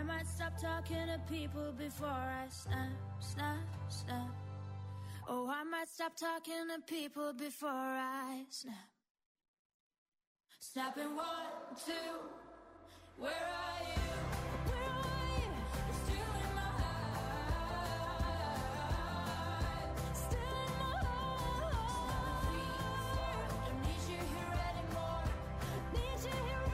might stop talking to people before I snap, snap, snap. Oh, I might stop talking to people before I snap. Snapping 1, 2, where are you? Where are you? You're still in my heart. Still in my heart. Don't need you here anymore. Need you here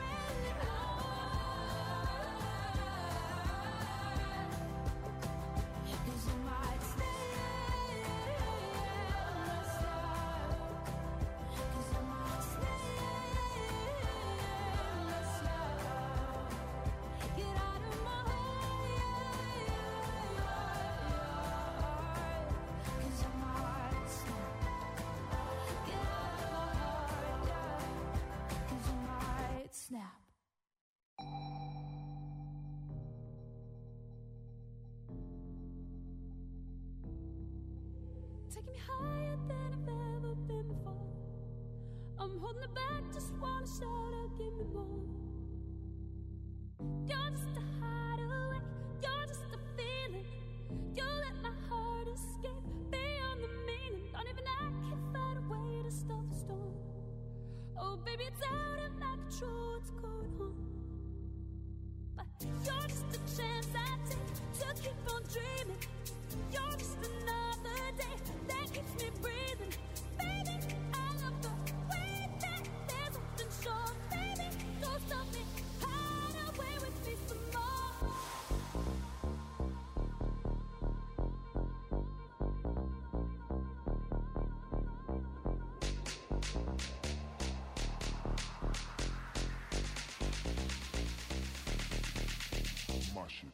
anymore. 'Cause you might stay. Snap. Taking me higher than I've ever been before. I'm holding it back, just wanna shout out, give me more. You're just a hideaway, you're just a feeling. You let my heart escape beyond the meaning. Don't even I can find a way to stop the storm. Oh baby, it's out of my control what's going on. But you're just a chance I take to keep on dreaming. You're just another day that keeps me breathing. Baby, I love the way that there's nothing short. Baby, don't stop me, hide away with me some more. My shit.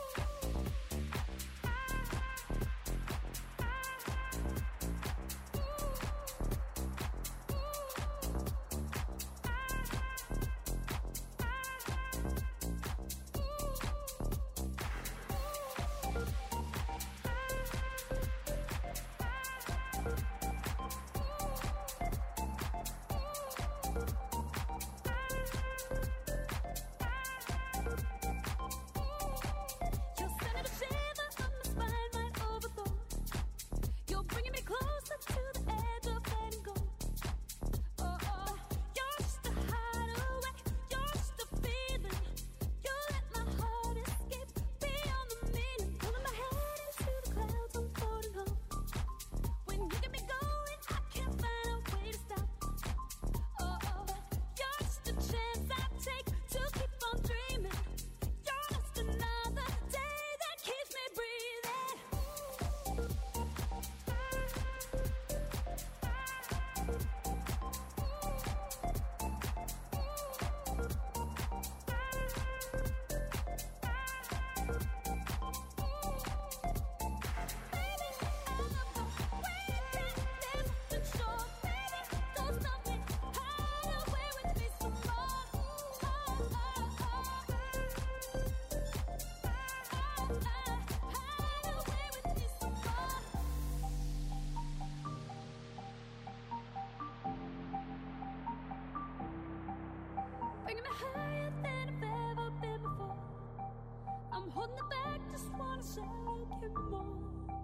Bringing me higher than I've ever been before. I'm holding it back, just wanna shout, give me more.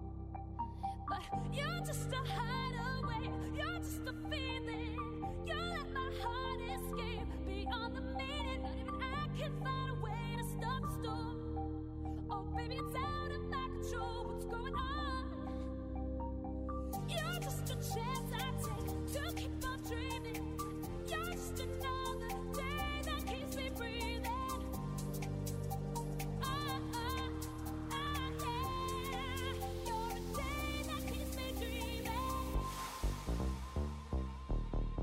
But you're just a hideaway, you're just a feeling. You let my heart escape beyond the meaning. Not even I can find a way to stop the storm. Oh baby, it's out of my control what's going on. You're just a chance I take to keep on dreaming. You're just another day that keeps me breathing. Yeah. You're a day that keeps me dreaming.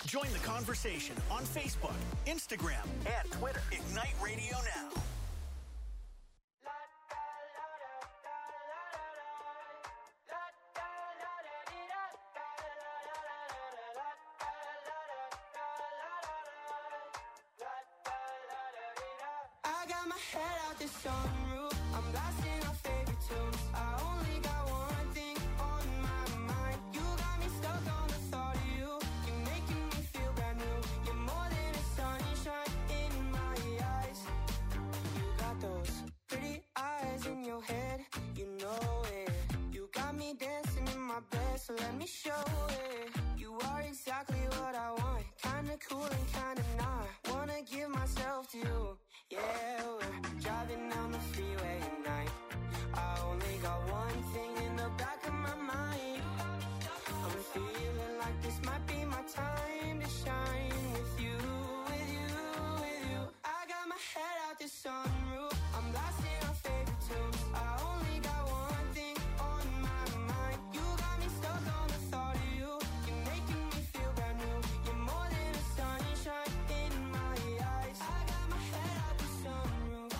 Join the conversation on Facebook, Instagram, and Twitter. Ignite Radio Now. I got my head out the sunroof. I'm blasting our favorite tunes. I only got one thing on my mind. You got me stuck on the thought of you. You're making me feel brand new. You're more than a sunshine in my eyes. You got those pretty eyes in your head. You know it. You got me dancing in my bed, so let me show it. You are exactly what I want. Kinda cool and kinda not. Wanna give myself to you. Yeah, we're driving down the freeway at night. I only got one thing in the back of my mind. I'm feeling like this might be my time to shine with you, with you, with you. I got my head out the sunroof. I'm blasting our favorite tunes. I only got one thing on my mind. You got me stuck on the thought of you. You're making me feel brand new. You're more than a sunshine in my eyes. I got my head out the sunroof.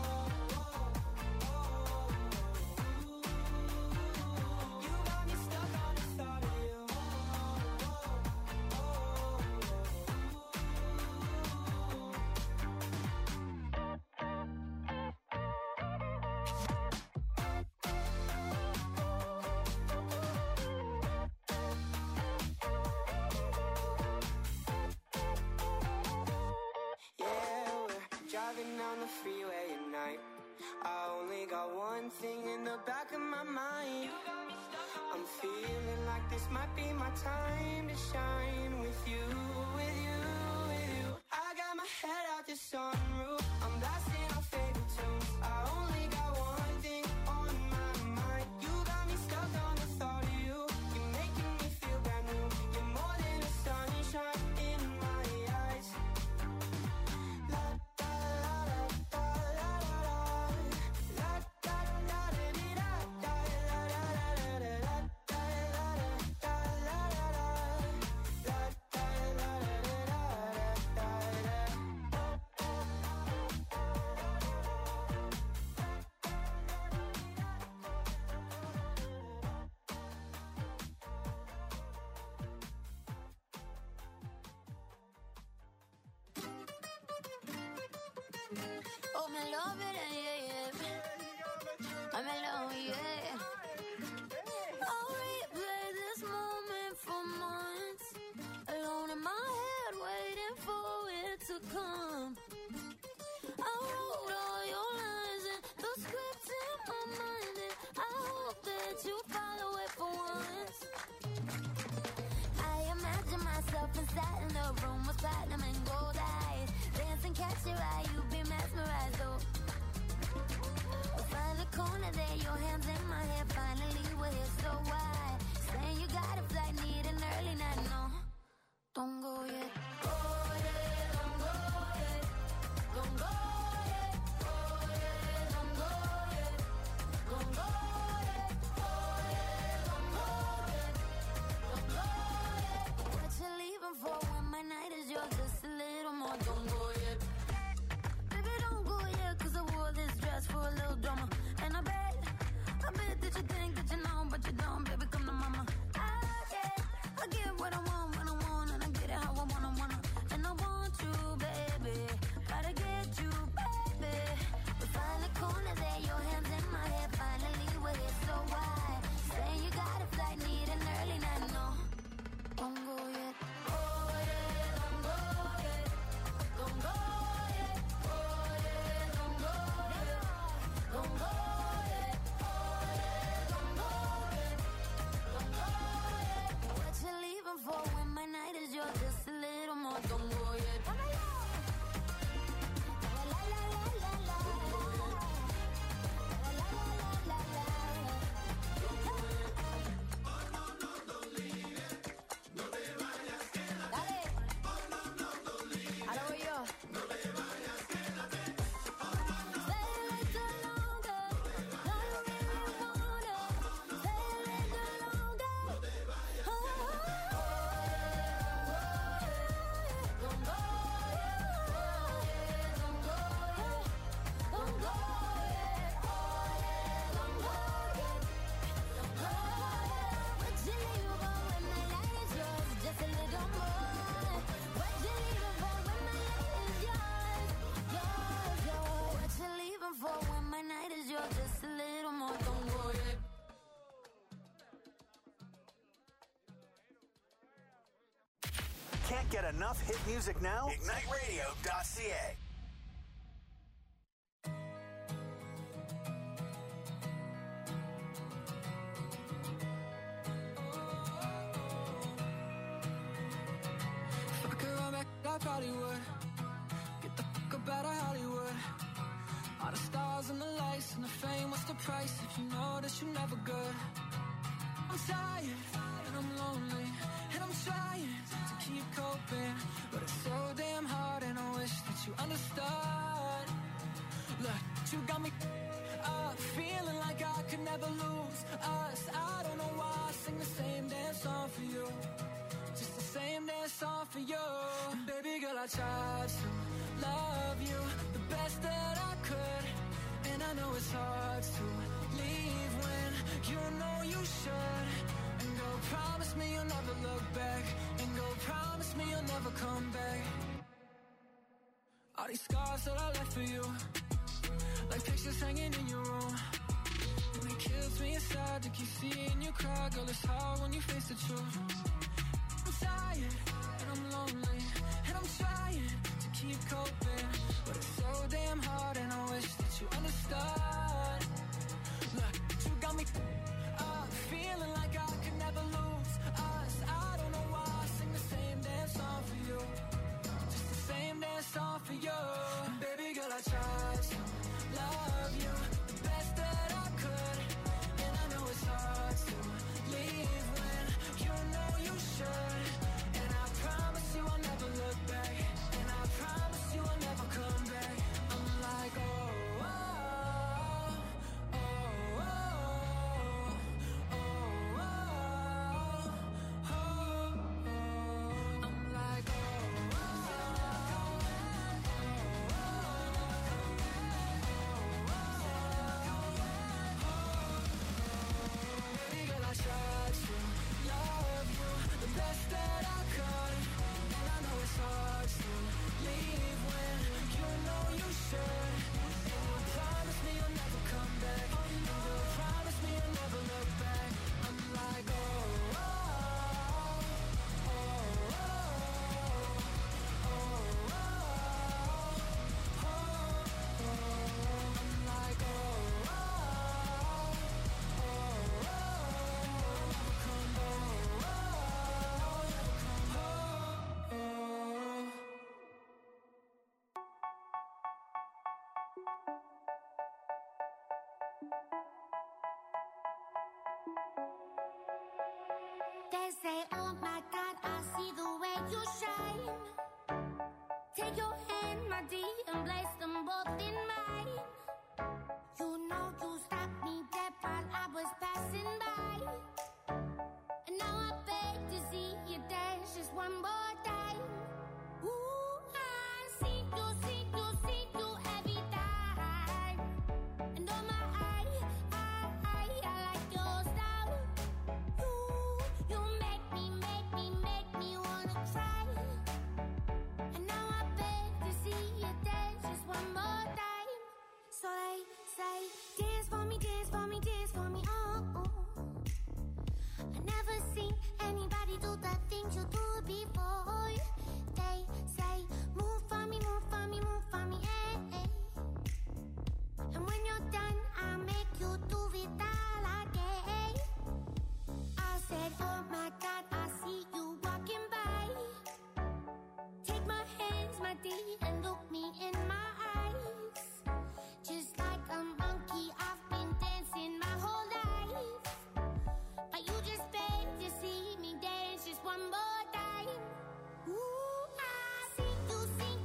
You got me stuck on the thought of you. Yeah, we're driving down the freeway at night. I only got one thing in the back of my mind. I'm feeling like this might be my time to shine with you, with you, with you. I got my head out the sunroof. I'm blasting our favorite tunes. I only got one thing on my mind. You got me stuck on the thought of you. You're making me feel brand new. You're more than a sunshine in my eyes. La da la la da la la la. La da da da dee da da la la la la la da la la da la la la. La da la la da da Oh, me love it, yeah, yeah. I'm alone, yeah. I'll replay this moment for months. Alone in my head, waiting for it to come. I wrote all your lines and the script in my mind, and I hope that you follow it for once. I imagine myself inside in the room with platinum and gold eyes. Dance and catch your eye, you be mesmerized, oh. Find the corner there, your hands in my Can't get enough hit music now? IgniteRadio.ca. If I could run back, I probably would. Get the fuck up out of Hollywood. All the stars and the lights and the fame, what's the price if you know that you're never good? I'm tired and I'm lonely and I'm trying to keep coping, but it's so damn hard and I wish that you understood. Look, you got me feeling like I could never lose us. I don't know why I sing the same damn song for you, just the same damn song for you. And baby girl, I tried to love you the best that I could, and I know it's hard to leave when you know you should. And go promise me you'll never look back, and go promise me you'll never come back. All these scars that I left for you, like pictures hanging in your room, and it kills me inside to keep seeing you cry. Girl, it's hard when you face the truth. I'm tired and I'm lonely and I'm trying to keep coping, but it's so damn hard and I wish that you understood. Look, you got me feeling like I could never lose us. I don't know why I sing the same damn song for you, just the same damn song for you. And baby girl, I tried to love you the best that I could, and I know it's hard to leave when you know you should. And I promise you I'll never look back, and I promise you I'll never come back. I'm like, oh, oh, oh, oh, oh, oh, oh, oh. I'm like, oh, baby girl, I tried to love you the best that I could, and I know it's hard to leave when you know you should. And you promise me you'll never come back, and you promise me you'll never look back. I'm like, oh, oh, oh, oh, oh, oh, oh, oh. I'm like, oh, oh, oh, never come back, never come back. They say, oh my God, I see the way you shine. Take your hand, my dear, and place them both in mine. You know you stopped me dead while I was passing by. And now I beg to see you dance just one more time. Ooh, I see you every time. And oh my, I like your style. You make me wanna cry. And now I beg to see you dance just one more time. So they say, dance for me, dance for me, dance for me, oh, oh. I never seen anybody do the things you do before. They say, move for me, move for me, move for me, eh, eh. And when you're done, I'll make you do it all again. I said, oh my God, I see you walking by. Take my hands, my dear, and look me in my eyes. Just like a monkey, I've been dancing my whole life. But you just beg to see me dance just one more time. Ooh, I see you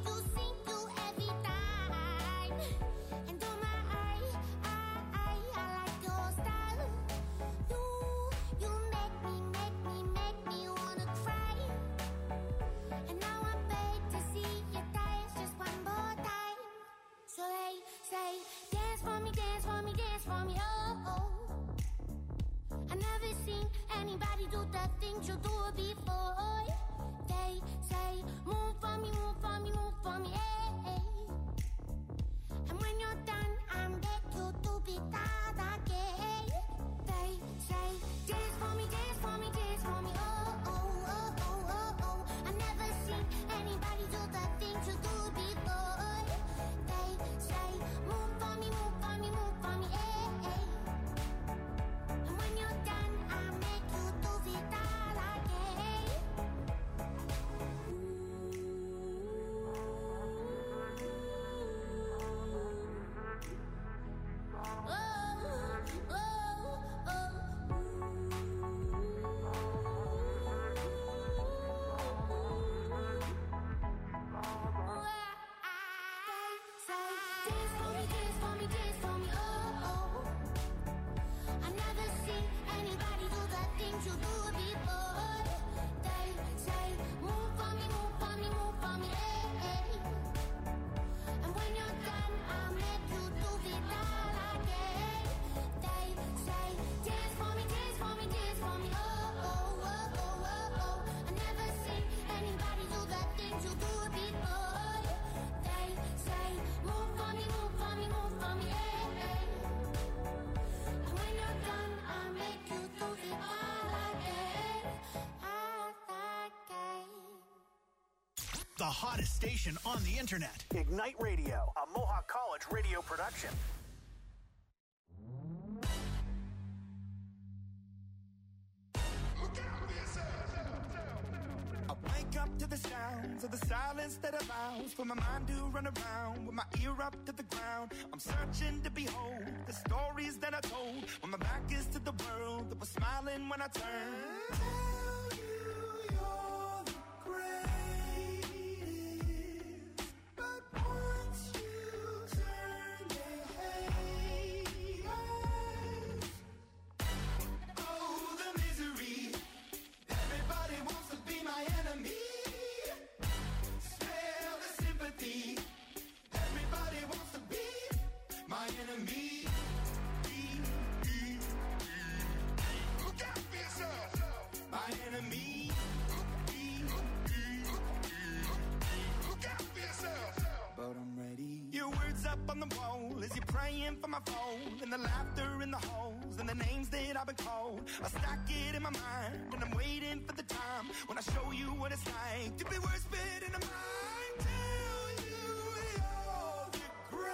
every time. And oh my, I like your style. You make me wanna cry. And now I beg to see you dance just one more time. So they say, dance for me, dance for me, dance for me, oh, oh. I never seen anybody do the things you do before. They say, move for me, move for me, move for me, eh, eh. And when you're done, I'm back you to be that again. They say, dance for me, dance for me, dance for me, oh, oh, oh, oh, oh, oh. I never seen for me, dance for me, oh, oh. I never seen anybody do the things you do before. They say, move for me, move for me, move for me, eh, eh. And when you're done, I'll make you do it all again. They say, dance for me, dance for me, dance for me, oh, oh, oh, oh, oh, oh. I never seen anybody do the things you do before. They say, move for me, move for me, move for me, eh, eh. And when you're done, I'll make you do it all again, all again. The hottest station on the internet. Ignite Radio, a Mohawk College radio production. I wake up to the sounds of the silence that allows for my mind to run around with my ear up to the ground. I'm searching to behold the stories that I told when my back is to the world that was smiling when I turned. Tell you you're the greatest, but once you turn, they hate us. Oh, the misery. Everybody wants to be my enemy. Smell the sympathy. Everybody wants to be my enemy. Look out for yourself. My enemy. Look out for yourself. But I'm ready. Your words up on the wall as you're praying for my phone, and the laughter in the halls and the names that I've been called. I stack it in my mind and I'm waiting for the time when I show you what it's like to be worse fit in a mind. Tell you you're the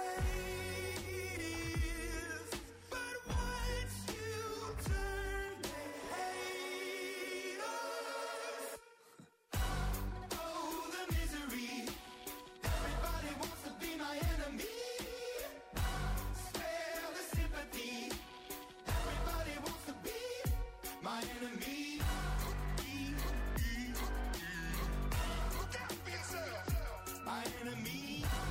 greatest, but once you turn, they hate us. Oh, the misery. Everybody wants to be my enemy. Spare the sympathy. Everybody wants to be my enemy. Look out for yourself. My enemy.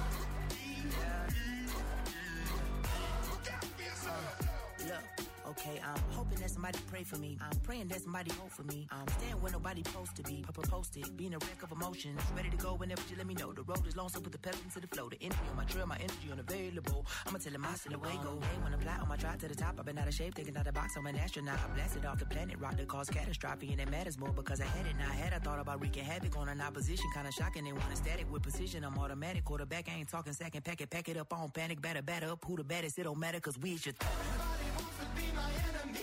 Look out for yourself. Look, okay, I'm hoping that somebody pray for me. I'm praying that somebody hope for me. I'm staying where nobody supposed to be. Posted, being a wreck of emotions. Ready to go whenever you let me know. The road is long, so put the pedal into the flow. The energy on my trail, my energy unavailable. I'ma tell him I still away go. Hey, when I'm fly on my drive to the top, I've been out of shape, thinking out of the box. I'm an astronaut. I blasted off the planet, rock that caused catastrophe, and it matters more because I had it. Now I had, I thought about wreaking havoc on an opposition, kinda shocking. They want a static with precision. I'm automatic, quarterback. I ain't talking second, pack it up on panic, batter up. Who the baddest? It don't matter, cause we should. Everybody wants to be my enemy.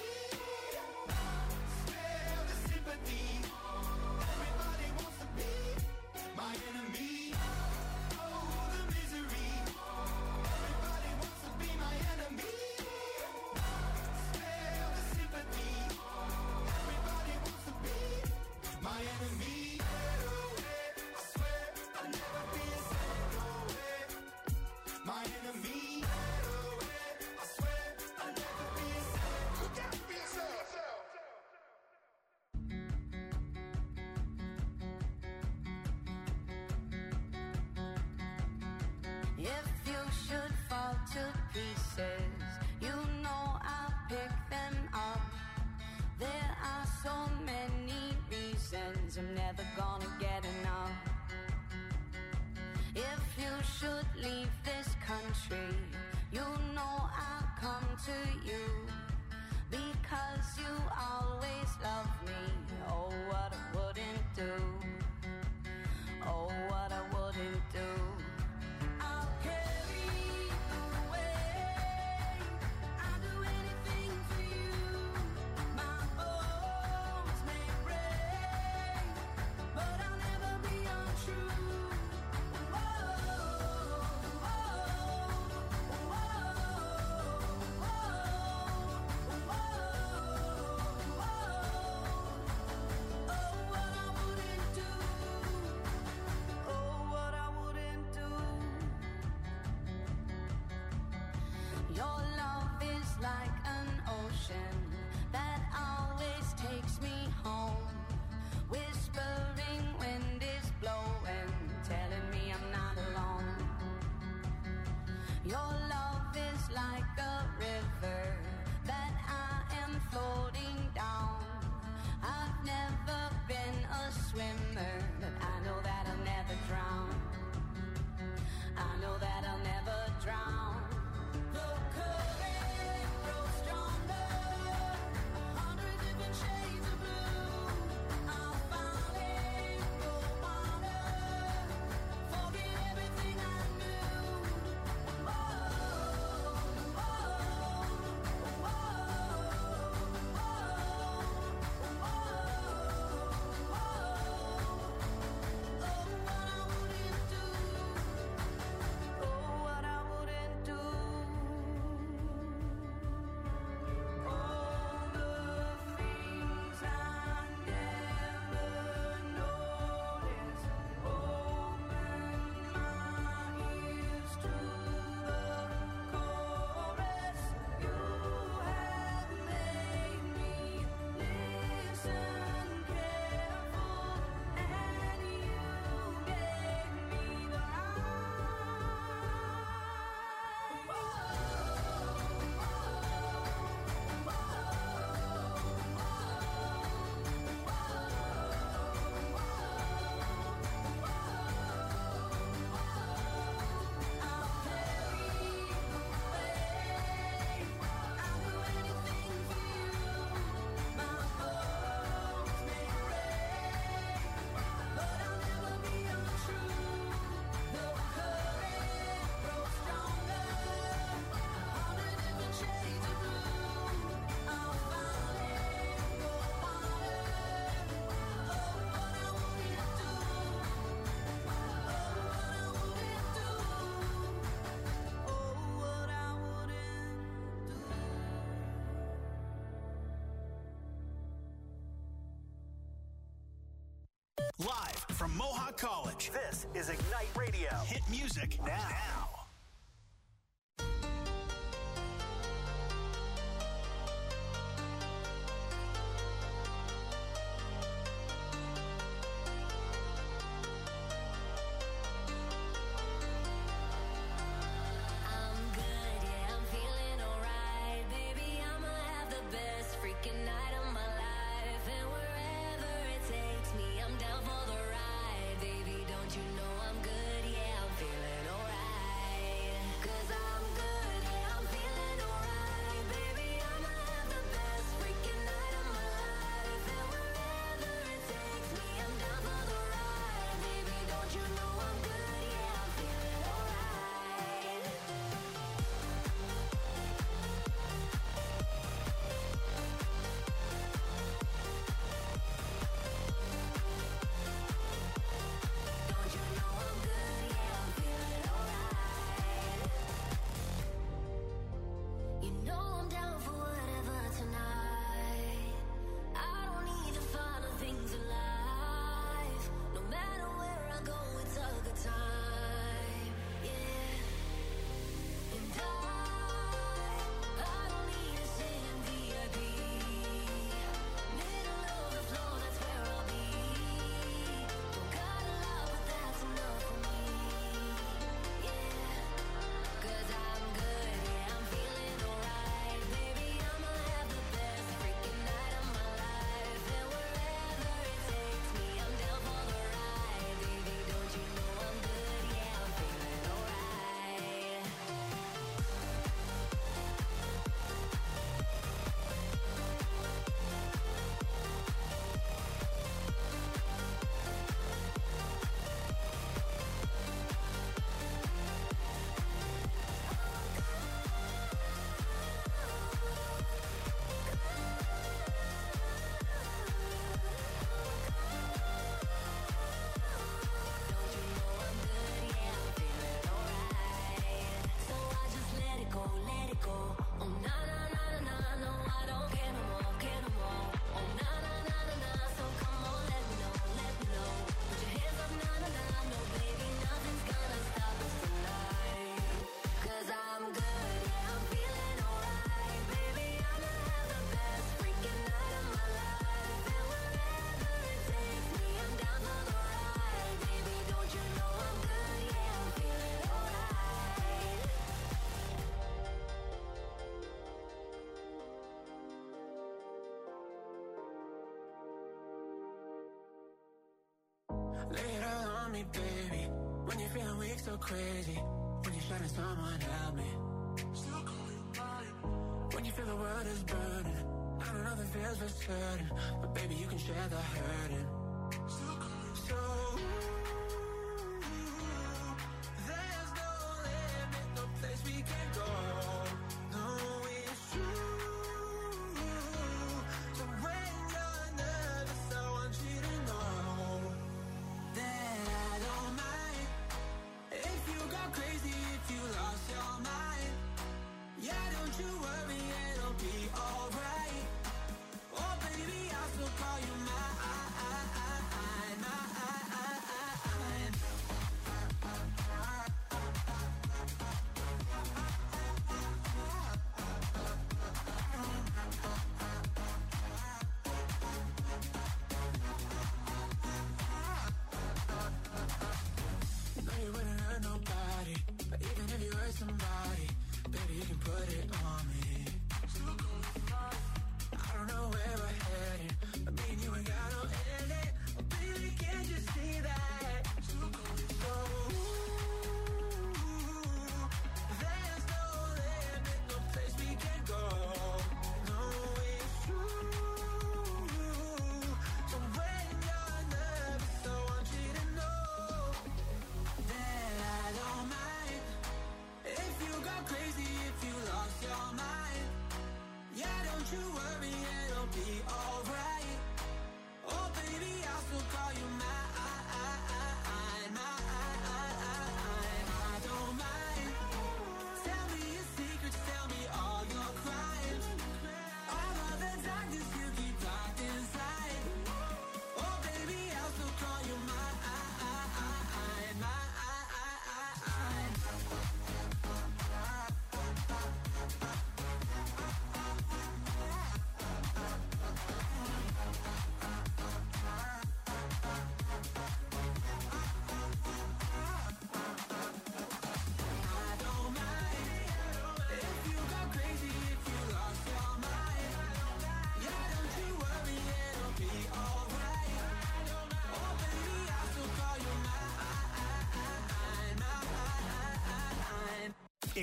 Spare the sympathy. Everybody wants to be my enemy. Oh, the misery. Everybody wants to be my enemy. Spare the sympathy. Everybody wants to be my enemy. I swear I'll never be a second away. My enemy. I swear I'll never be a second. Look out for yourself. If you should fall to pieces, you know I'll pick them up. There are so many reasons I'm never gonna get enough. If you should leave this country, you know I'll come to you, because you always love me. Oh, what I wouldn't do. Oh, what I wouldn't do. I'll carry you away. I'll do anything for you. My bones may break, but I'll never be untrue. Whoa, whoa, whoa, whoa, whoa. College. This is Ignite Radio. Hit music now. Lay it all on me, baby. When you're feeling weak, so crazy. When you're shutting someone, help me. Still call you mine. When you feel the world is burning. I don't know if it feels for certain, but baby, you can share the hurting. Still call you so. There's no limit, no place we can go. No, it's true. So when you're nervous, I want you to know that I don't mind if you go crazy, if you lost your mind. Yeah, don't you worry, it'll be alright. Oh baby, I'll still call you mine.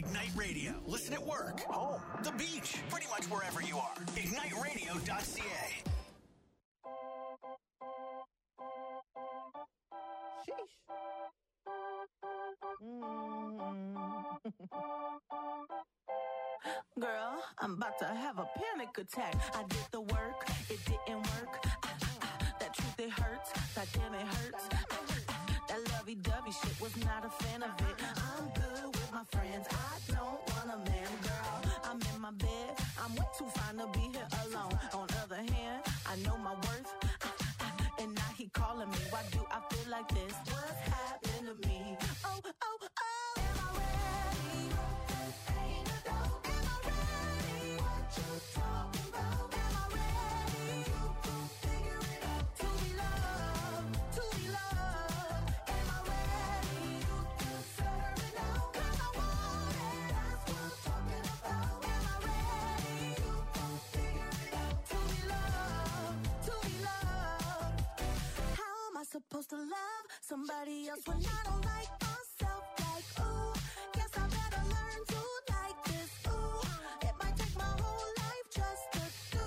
Ignite Radio. Listen at work, home, the beach, pretty much wherever you are. IgniteRadio.ca. Sheesh. Girl, I'm about to have a panic attack. I did the work, it didn't work. That truth, it hurts. That damn, it hurts. That lovey-dovey shit was not a fan of it. I'm good with my friends. I don't want a man, girl. I'm in my bed. I'm way too fine to be here alone. On the other hand, I know my worth. And now he calling me. Why do I feel like this? What's happened to me? Oh, oh, oh. Am I ready? Ain't no doubt. Am I ready? What you talking about? Am I ready? You can figure it out. To be loved. To be loved. Am I ready? You can serve it now. 'Cause I want it. That's what I'm talking about. Am I ready? You can figure it out. To be loved. To be loved. How am I supposed to love somebody else when I don't like myself? Like, ooh, guess I better learn to like this. Ooh, it might take my whole life just to do.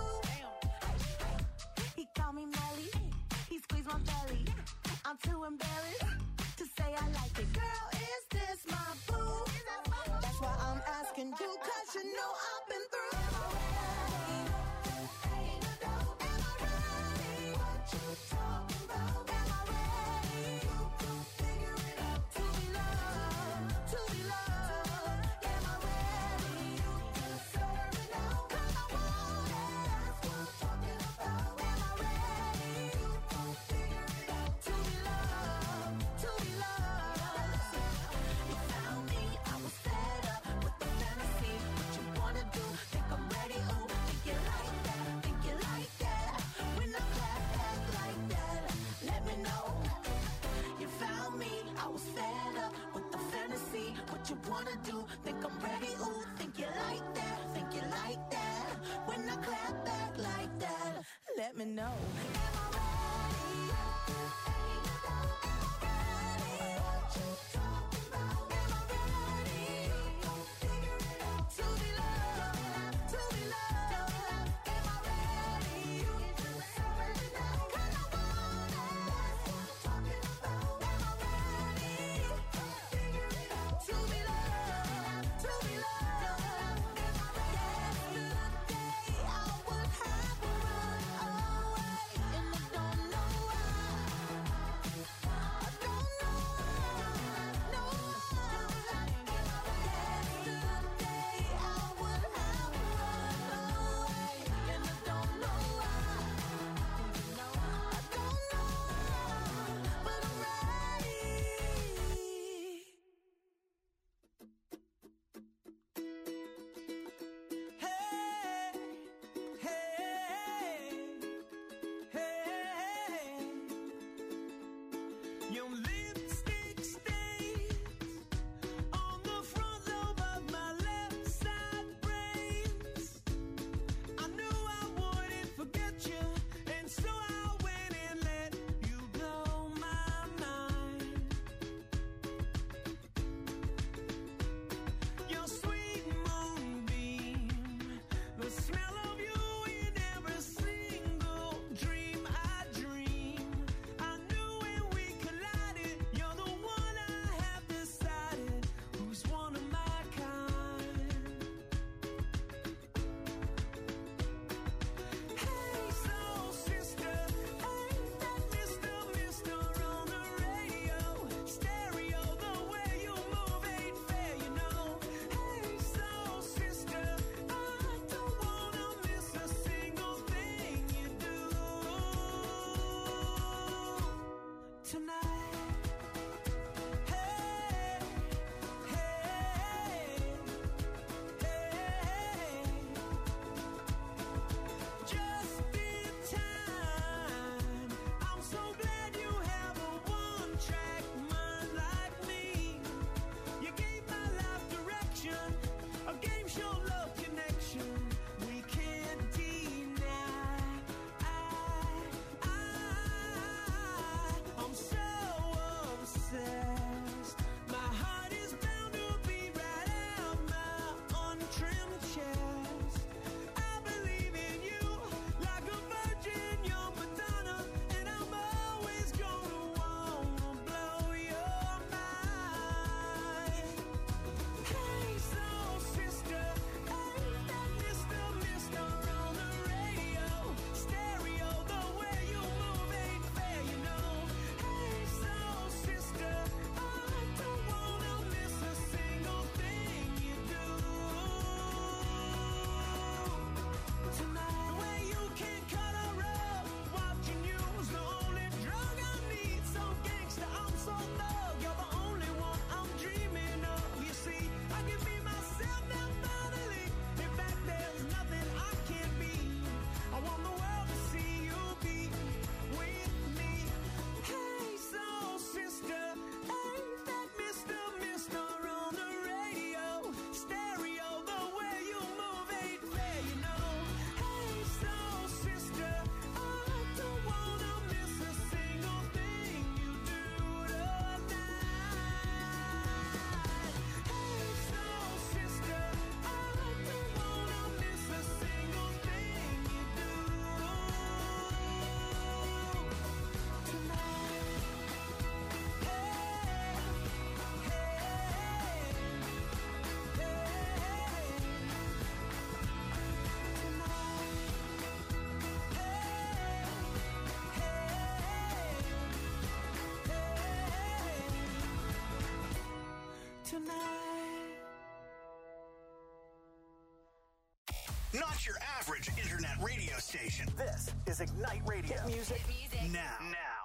He called me Melly, he squeezed my belly. I'm too embarrassed to say I like it. Girl, is this my boo? That's why I'm asking you, 'cause you know I've been through. Am I ready? Ain't no doubt. Am I ready? What you talking about? Am I ready? You can figure it out. To be loved. To be loved. Am I ready? You can serve it now. 'Cause I want it. That's what I'm talking about. Am I ready? You can figure it out. To be loved. To be loved. You found me. I was fed up with the fantasy. What you wanna do? Think I'm ready? Ooh, think you like that? Think you like that? When I clap back like that, let me know. You found me. I was fed up with the fantasy. What you wanna do? Think I'm ready? Ooh, think you like that? Think you like that? When I clap back like that, let me know. Am I ready? Ain't no doubt. Am I ready? What you talking about? Am I ready? You can figure it out. To be loved. To be loved. Am I ready? You can serve it now. 'Cause I want it. That's what I'm talking about. Am I ready? You can figure it out. To be loved. To be loved. Am I ready? Yesterday I would have run away, and I don't know why. I don't know why. No why. Yesterday I would have run away, and I don't know why. I don't know why, but I'm ready. Your lipstick stains on the front lobe of my left side brains. I knew I wouldn't forget you, and so I went and let you blow my mind. Your sweet moonbeam, the smell of you in every single dream I dream. I knew when we collided Not your average internet radio station. This is Ignite Radio. Hit music. Now.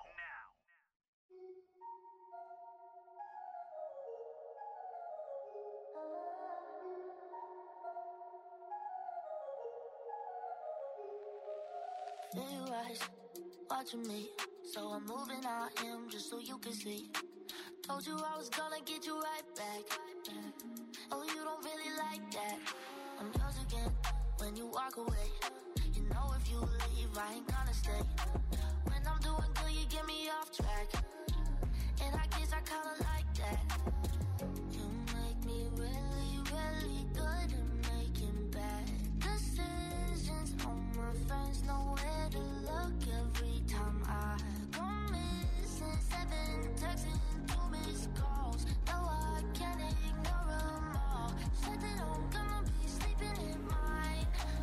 Feel your eyes watching me, so I'm moving on him just so you can see. Told you I was gonna get you right back. Oh, you don't really like that. I'm yours again when you walk away. You know if you leave, I ain't gonna stay. When I'm doing good, you get me off track. And I guess I kinda like that. You make me really, really good at making bad decisions. All my friends know where to look every time I go missing. 7 texts and 2 missed calls. No, I can't ignore them all. Said that I'm gonna be sleeping in mine.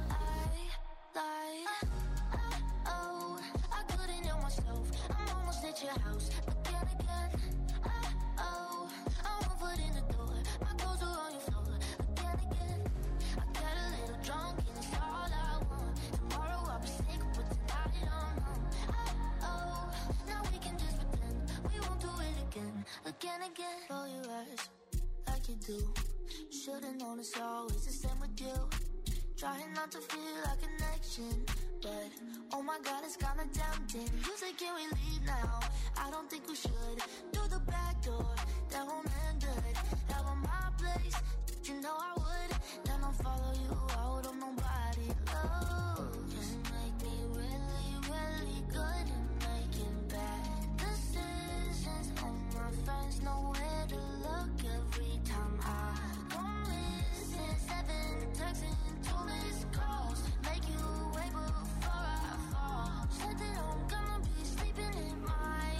Oh, I couldn't help myself. I'm almost at your house, but then again, oh, I'm 1 foot in the door. My clothes are on your floor, but then again, I got a little drunk and it's all I want. Tomorrow I'll be sick, but tonight I'm home. Oh, now we can just pretend we won't do it again. Roll your eyes like you do. Should've known it's always the same with you. Trying not to feel a connection, but oh my God, it's kinda tempting. You say, can we leave now? I don't think we should. Through the back door, that won't end good. That was my place, you know I would. Then I'll follow you out on nobody. Oh, you make me really, really good at making bad decisions. All my friends know where to look every time I go missing. 7 texts and 2 missed calls. Make you wait before I fall. Said that I'm gonna be sleeping in mine.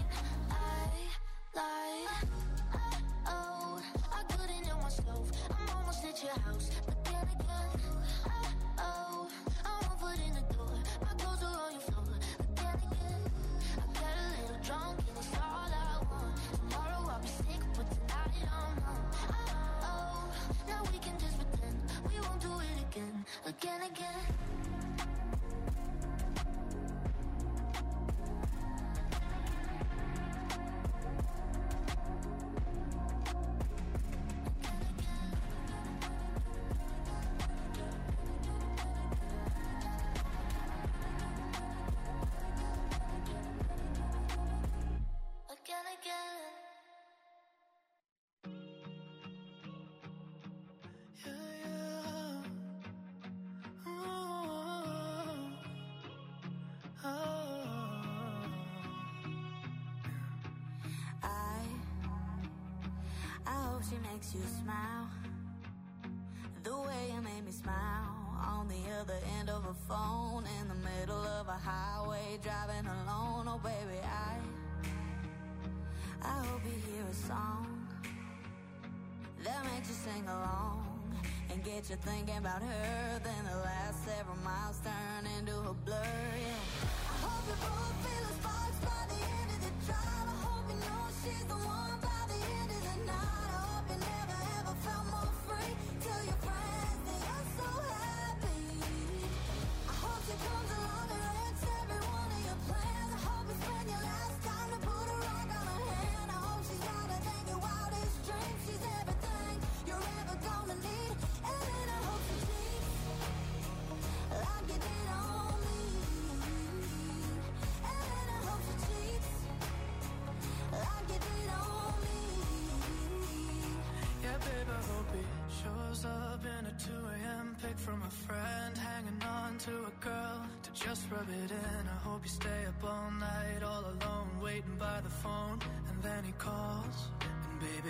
Oh, I couldn't help myself. I'm almost at your house, but then again, oh, I'm 1 foot in the door. My clothes are on your floor, but then again, I got a little drunk and it's all I want. Tomorrow I'll be sick, but tonight I'm home. Oh, now we can just pretend we won't do it again. She makes you smile the way you made me smile on the other end of a phone in the middle of a highway driving alone. Oh baby, I hope you hear a song that makes you sing along and get you thinking about her. Then the last several miles turn into a blur. Yeah. I hope you both feel the sparks by the end of the drive. I hope you know she's the one by the end of the night. You never ever felt more free. Tell your friends that you're so happy. I hope she comes along and wrecks every one of your plans. I hope you spend your last time to put a rock on her hand. I hope she's louder than your wildest dreams. She's everything you're ever gonna need. And then I hope she cheats like you did on me. And then I hope she cheats like you did on me. Yeah, babe, I hope he shows up in a 2 a.m. pic from a friend, hanging on to a girl to just rub it in. I hope you stay up all night, all alone, waiting by the phone, and then he calls, and baby,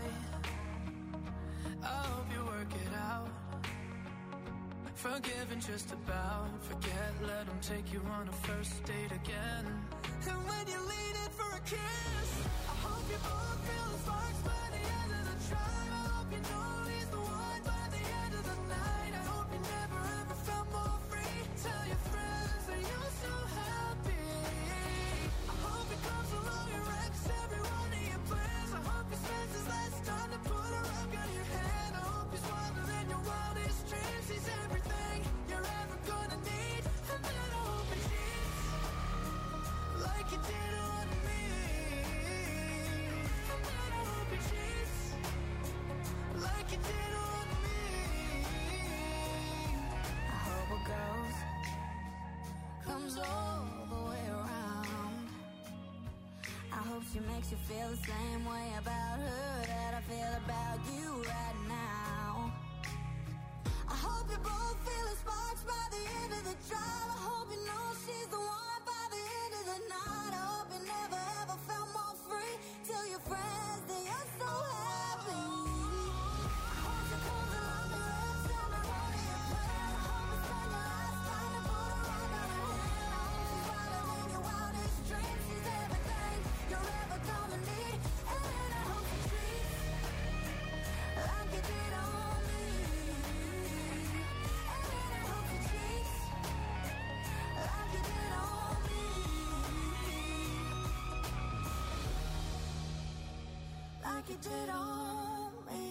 I hope you work it out. Forgiving just about, forget, let him take you on a first date again. And when you lean in for a kiss, I hope you both feel the sparks by the end of the drive. I hope you know he's the one by the end of the night. I hope you never ever felt more free. Tell your friends that you're so happy. I hope he comes along and wrecks every one of your plans. I hope he spends his last time to put a rock on your hand. I hope he's wilder than your wildest dreams. He's everything you're comes all the way around. I hope she makes you feel the same way about her that I feel about you right now. I hope you both feel the sparks by the end of the drive. I hope you know she's the one by the end of the night. I hope you never ever felt more free. Tell your friends that you're so happy. I hope she comes along and lives in the road of your plan. I hope you spend your last time to put a ring on her hand. I hope she's brighter than your wildest dreams. She's everything you're ever gonna need. And I hope she treats like you did on me. And I hope she treats like you did on me. Like you did on me.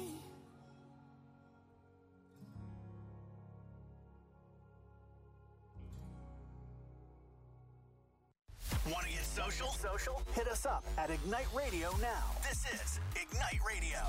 Want to get social? Hit us up at Ignite Radio now. This is Ignite Radio.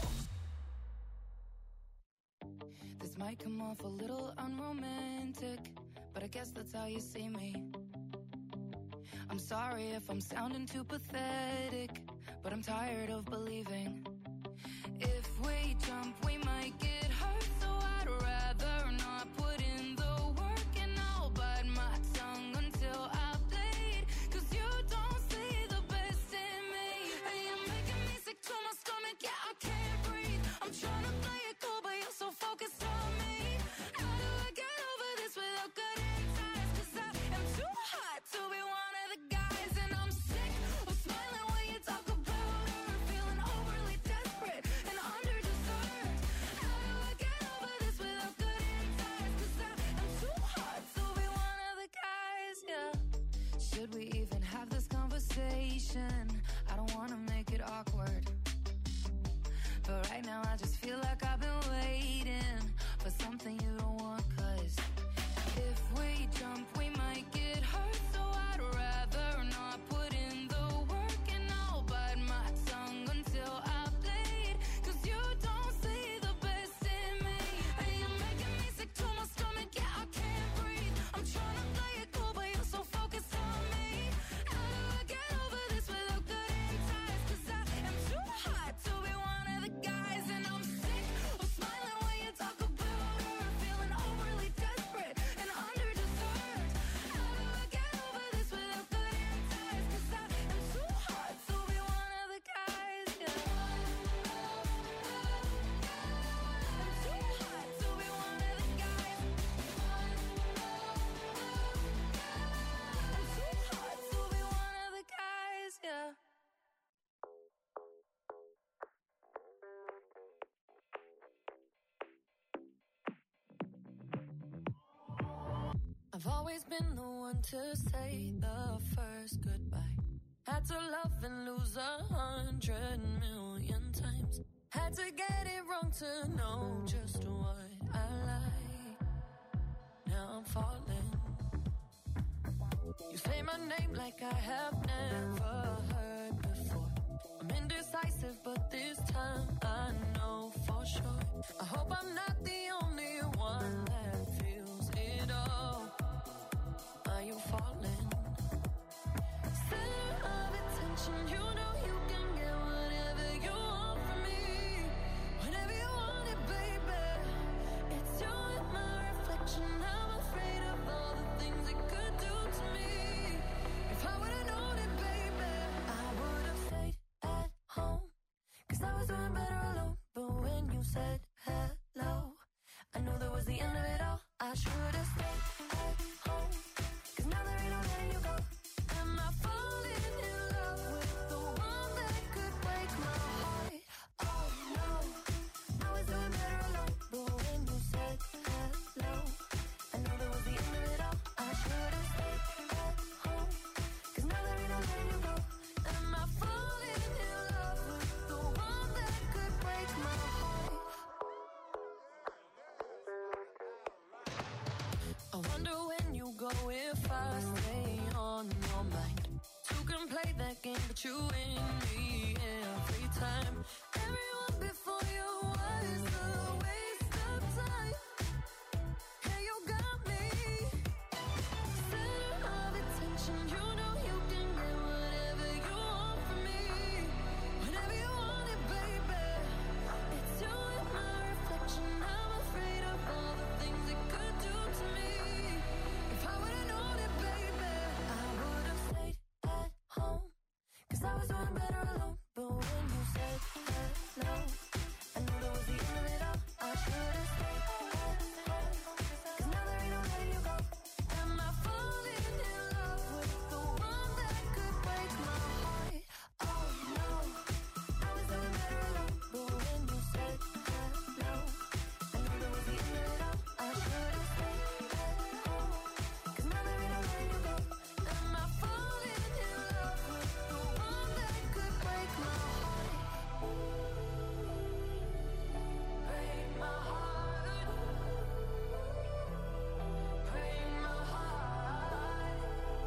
This might come off a little unromantic, but I guess that's how you see me. I'm sorry if I'm sounding too pathetic, but I'm tired of believing. If we jump, we might get hurt, so I'd rather not put in the work, and I'll bite my tongue until I bleed. 'Cause you don't see the best in me, and you're making me sick to my stomach, yeah, I can't breathe. I'm trying to play it cool, but you're so focused on me. How do I get over this without cutting ties? 'Cause I am too hot to be one of the guys, and I'm sick of smiling when you talk about her, feeling overly desperate and under-deserved. How do I get over this without cutting ties? 'Cause I am too hot to be one of the guys, yeah. Should we even have this conversation? I don't wanna make it awkward, but right now I just feel like I've been waiting for something you don't want. 'Cause if we jump, we might get hurt, so I'd rather not put in the work, and I'll bite my tongue until I bleed. 'Cause you don't see the best in me, and you're making me sick to my stomach, yeah, I can't breathe. I'm trying to play it cool, but you're so focused on me. How do I get over this without cutting ties? 'Cause I am too hot to be one of the guys, and I'm sick of smiling when you talk about her, feeling overly desperate and under-deserved. How do I get over this without cutting ties? 'Cause I am too hot to be one of the guys, yeah. I'm too hot to be one of the guys. I'm too hot to be one of the guys, yeah. I've always been the one to say the first goodbye. Had to love and lose 100 million times. Had to get it wrong to know just what I like. Now I'm falling. You say my name like I have never heard before. I'm indecisive, but this time I know for sure. I hope I'm not the only one that feels it all. Are you falling? Center of attention, you know you can get whatever you want from me. Whenever you want it, baby. It's you and my reflection. I'm afraid of all the things it could do to me. If I would've known it, baby, I would've stayed at home. 'Cause I was doing better alone. But when you said hello, I knew that was the end of it all. I should've stayed at home. 'Cause now there ain't no letting you go. Am I falling in love with the one that could break my heart? Oh no, I was doing better alone. But when you said hello, I knew that was the end of it all. I should've stayed at home. 'Cause now there ain't no letting you go. Am I falling in love with the one that could break my heart? I wonder when you go if I stay on your mind. Two can play that game, but you win me every time. Everyone before you was a waste of time. Hey, you got me. Center of attention. doing better alone. But when you said hello, I knew that was the end of it all. I should've stayed at home, 'cause now there ain't no letting you go. Am I falling in love with the one that could break my heart? Oh no, I was doing better alone. But when you said hello, I knew that was the end of it all. I should've stayed at home, 'cause now there ain't no letting you go. Am I falling in love with the one that could break my heart? Break my heart. Break my heart.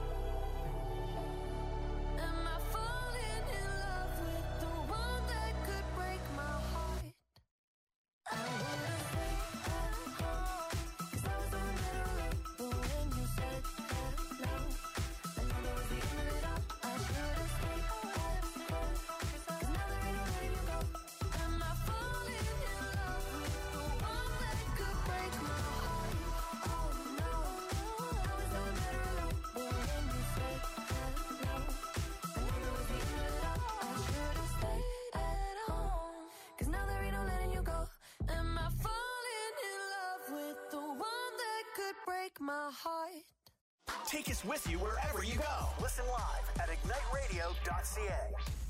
Am I falling in love with the one that could break my heart? I would've stayed at home, 'cause I was doing better alone. But when you said hello, I knew that was the end of it all. I should've stayed at home, 'cause now there ain't no letting you go. Am I falling in love with the one that could break my heart? Oh no, I was doing better alone. But when you said hello, I knew that was the end of it all. I should've stayed at home, 'cause now there ain't no letting you go. Am I falling in love with the one that could break my heart? Take us with you wherever you go. Listen live at igniteradio.ca.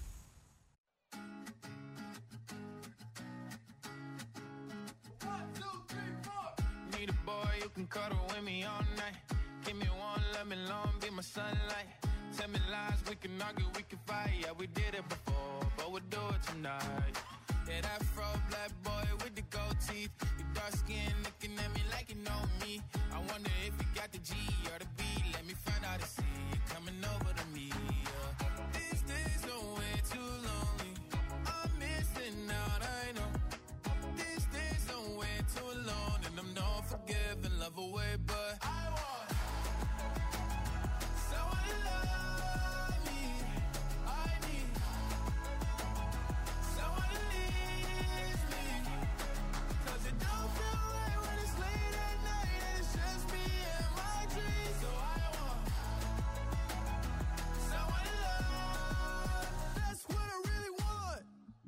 Need a boy who can cuddle with me all night. Give me one, let me long, be my sunlight. Tell me lies, we can argue, we can fight. Yeah, we did it before, but we'll do it tonight. Yeah, that fro black boy with the gold teeth. Your dark skin looking at me like you know me. I wonder if you got the G or the B. Let me find out and see you coming over to me. Yeah. These days are way too lonely. I'm missing out, I know. These days are way too alone, and I'm not forgiving, love away, but I want someone to love me. I need someone to leave me, 'cause it don't feel right when it's late at night and it's just me and my dreams. So I want someone to love. That's what I really want.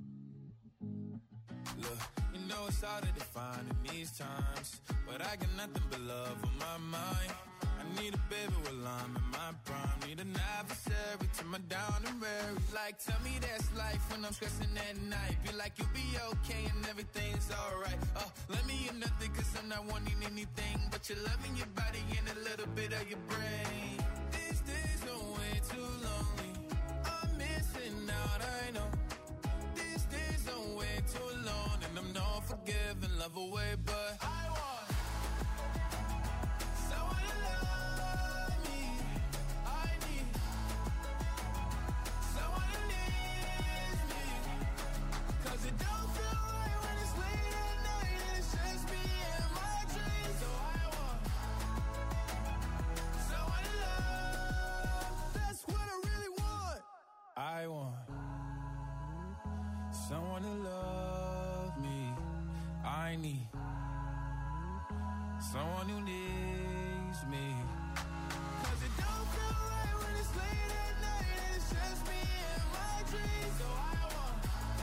Look, you know it's hard to define in these times, but I got nothing but love on my mind. I need a baby while I'm in my prime. Need an adversary to my down and weary. Like, tell me that's life when I'm stressing at night. Be like, you'll be okay and everything's alright. Let me in nothing, 'cause I'm not wanting anything but your love in your body and a little bit of your brain. These days are way too lonely. I'm missing out, I know. These days are way too alone, and I'm not forgiving, love away, but I want someone to love me. I need someone to leave me, 'cause it don't feel right when it's late at night and it's just me and my dreams. So I want someone to love. That's what I really want. I want someone to love me. I need someone who needs me, 'cause it don't feel right when it's late at night and it's just me and my dreams. So I want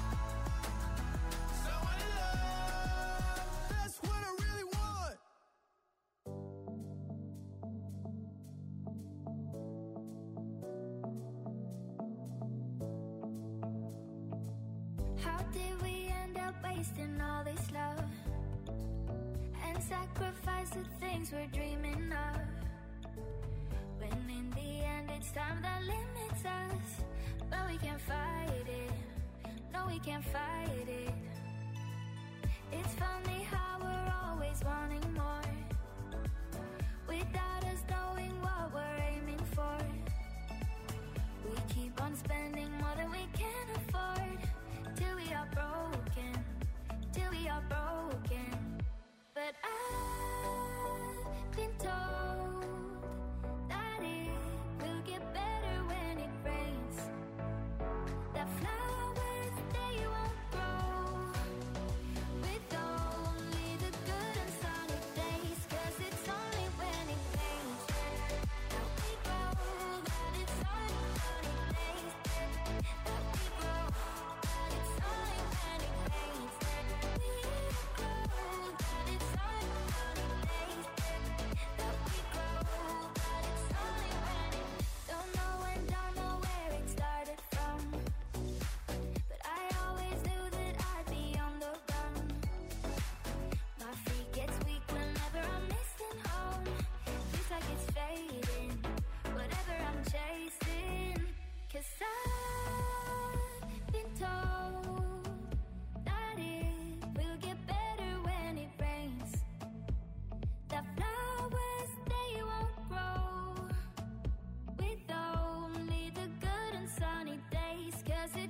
someone to love. That's what I really want. How did we end up wasting all this love and sacrifice the things we're dreaming of, when in the end it's time that limits us? But we can't fight it, no we can't fight it. It's funny how we're always wanting more, without us knowing what we're aiming for. We keep on spending more than we can afford, till we are broken, till we are broken. But I've been told that it will get better when it rains, that flowers, they won't grow with only the good and solid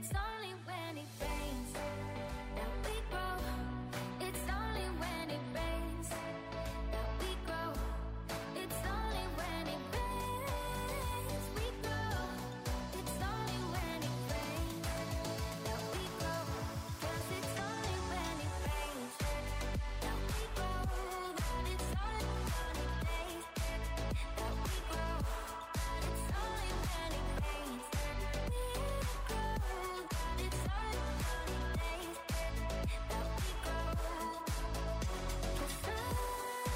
It's only when it rains that we grow. It's only when it rains that we grow. It's only when it rains we grow. It's only when it rains that we grow. 'Cause it's only when it rains that we grow. That it's only sunny days that we grow. That it's only when it rains we grow. That it's only sunny days that we grow. 'Cause I can know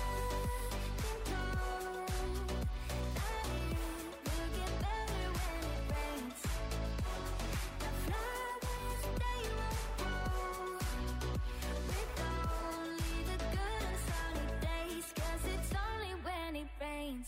that it will get better when it rains. The flowers, they won't grow with only the good and sunny days. 'Cause it's only when it rains.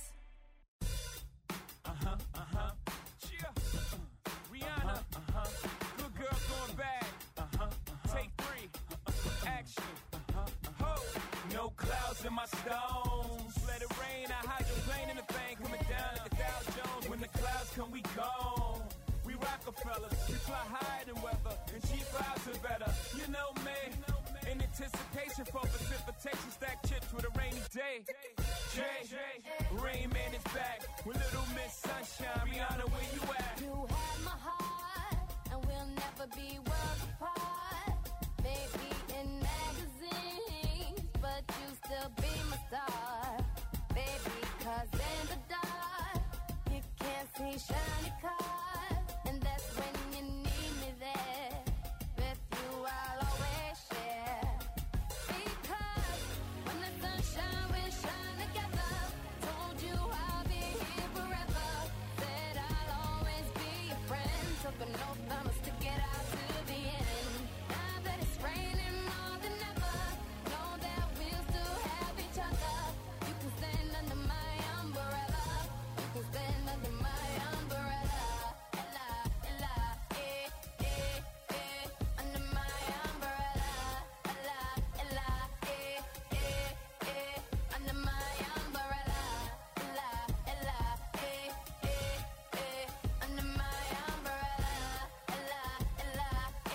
Yeah. Rihanna. Good girl going bad. Take 3. Action. Ho. No clouds in my stones. Let it rain. I hydroplane in the thing coming down at the Dow Jones. When the clouds come, we gone. We Rockefellers. We fly higher than weather. And cheap vibes are better. You know me. In anticipation for precipitation. Stack chips with a rainy day. Jay. Rain Man is back. With Little Miss Sunshine. Rihanna, where you at? You have my heart, and we'll never be worlds apart. Maybe in magazines, but you still be my star. Baby, 'cause in the dark, you can't see shiny cars. And that's when you need me there. With you, I'll always share. Because when the sunshine will shine together, told you I'll be here forever. Said I'll always be your friend. Took an oath, I'ma stick it out to the end. Now that it's raining more than ever, know that we'll still have each other. You can stand under my umbrella. You can stand under my umbrella. Ella, ella, under my umbrella. Ella, ella, under my umbrella. Ella, ella, under my umbrella. Ella, ella,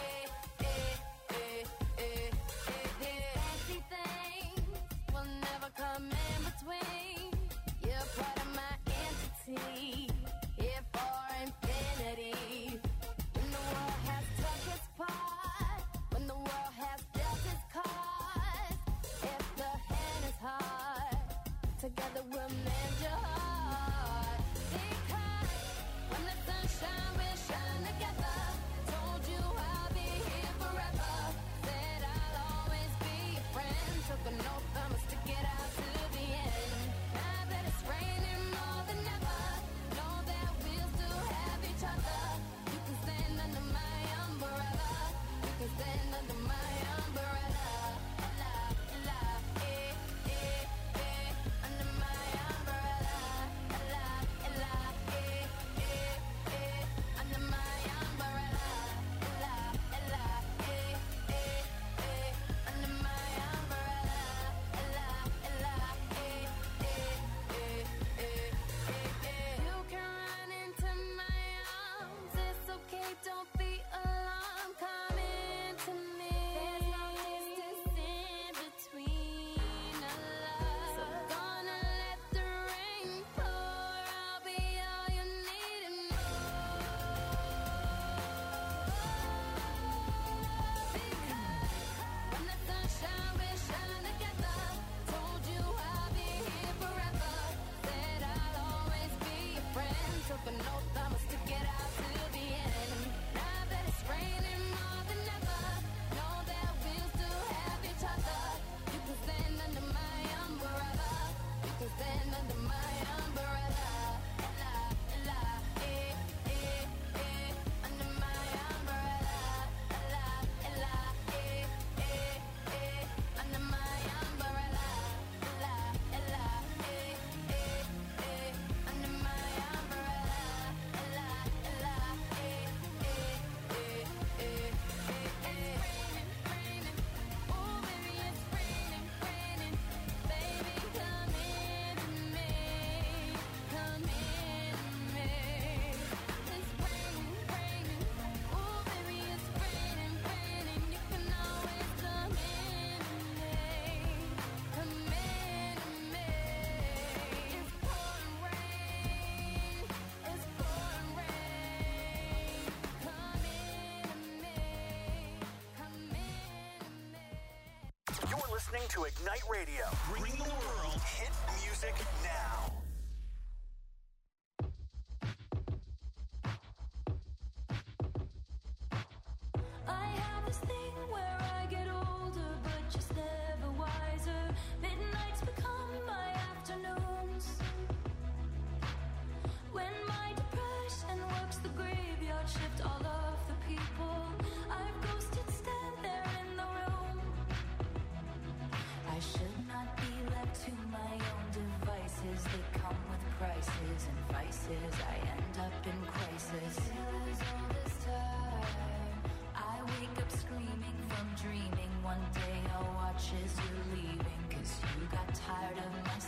fancy things will never come in between. You're part of my entity, here for infinity. When the world has took its part, when the world has dealt its cards, if the hand is hard, together we'll mend your heart. Because when the sunshine will shine together, told you I'll be here forever. Said I'll always be your friend. Took an oath, I'ma stick it out to the end. to Ignite Radio, bringing the world hit music now. I have this thing where I get older, but just never wiser. Midnights become my afternoons. When my depression works the graveyard shift, all of the people I've ghosted stand there in the room. I should not be left to my own devices. They come with prices and vices. I end up in crisis. Feels all this time. I wake up screaming from dreaming. One day I'll watch as you're leaving, 'cause you got tired of my